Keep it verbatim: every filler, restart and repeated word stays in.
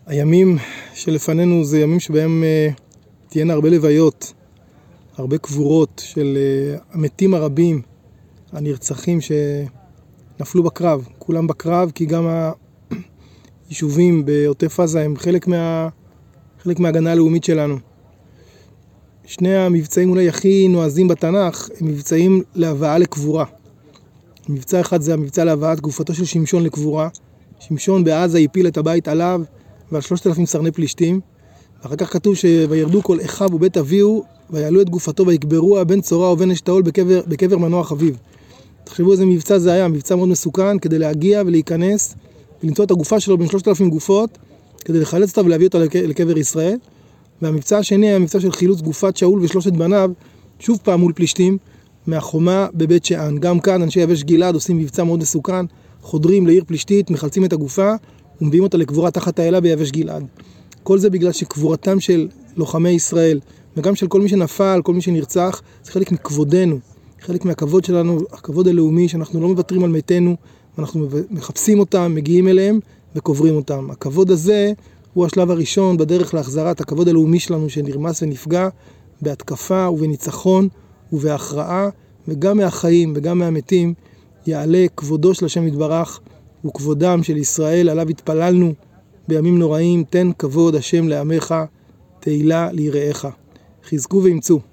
הימים שלפנינו זה ימים שבהם uh, תהיינה הרבה לוויות, הרבה קבורות של uh, המתים הרבים, הנרצחים שנפלו בקרב. כולם בקרב כי גם היישובים בעוטף עזה הם חלק, מה, חלק מההגנה הלאומית שלנו. שני המבצעים אולי הכי נועזים בתנ"ך הם מבצעים להבאה לקבורה. מבצע אחד זה המבצע להבאת גופתו של שמשון לקבורה. שמשון בעזה הפיל את הבית עליו ועל שלושת אלפים סרני פלישתים. ואחר כך כתוב שוירדו כל אחיו ובית אביהו ויעלו את גופתו ויקברוה בין צורה ובין אשתאול בקבר, בקבר מנוח אביו. תחשבו איזה מבצע זה היה, מבצע מאוד מסוכן כדי להגיע ולהיכנס ולמצוא את הגופה שלו בין שלושת אלפים גופות כדי לחלץ אותה ולהביא אותה לקבר ישראל. והמבצע השני היה מבצע של חילוץ גופת שאול ושלושת בניו, שוב פעם מול פלישתים, מהחומה בבית שאן. גם כאן אנשי יבש גלעד עושים מבצע מאוד מסוכן, חודרים לעיר פלישתית, מחלצים את הגופה ומביאים אותה לקבורה תחת האלה ביבש גלעד. כל זה בגלל שקבורתם של לוחמי ישראל, וגם של כל מי שנפל, כל מי שנרצח, זה חלק מכבודנו, חלק מהכבוד שלנו, הכבוד הלאומי, שאנחנו לא מוותרים על מתינו, ואנחנו מחפשים אותם, מגיעים אליהם וקוברים אותם. הכבוד הזה הוא השלב הראשון בדרך להחזרת הכבוד הלאומי שלנו שנרמס ונפגע בהתקפה ובניצחון ובהכרעה, וגם מהחיים וגם מהמתים יעלה כבודו של השם יתברך וכבודם של ישראל, עליו התפללנו בימים נוראים. תן כבוד השם לעמך, תהילה ליראיך. חזקו ואמצו.